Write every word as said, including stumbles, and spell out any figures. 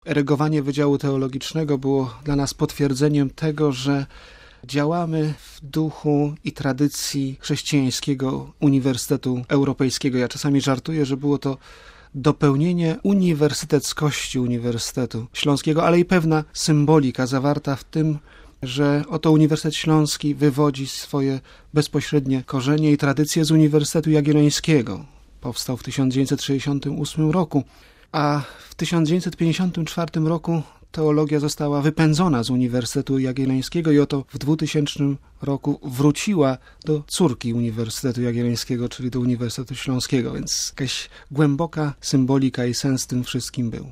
Erygowanie Wydziału Teologicznego było dla nas potwierdzeniem tego, że działamy w duchu i tradycji chrześcijańskiego Uniwersytetu Europejskiego. Ja czasami żartuję, że było to dopełnienie uniwersyteckości Uniwersytetu Śląskiego, ale i pewna symbolika zawarta w tym, że oto Uniwersytet Śląski wywodzi swoje bezpośrednie korzenie i tradycje z Uniwersytetu Jagiellońskiego. Powstał w tysiąc dziewięćset sześćdziesiątym ósmym roku, a w tysiąc dziewięćset pięćdziesiątym czwartym roku teologia została wypędzona z Uniwersytetu Jagiellońskiego i oto w dwutysięcznym roku wróciła do córki Uniwersytetu Jagiellońskiego, czyli do Uniwersytetu Śląskiego, więc jakaś głęboka symbolika i sens w tym wszystkim był.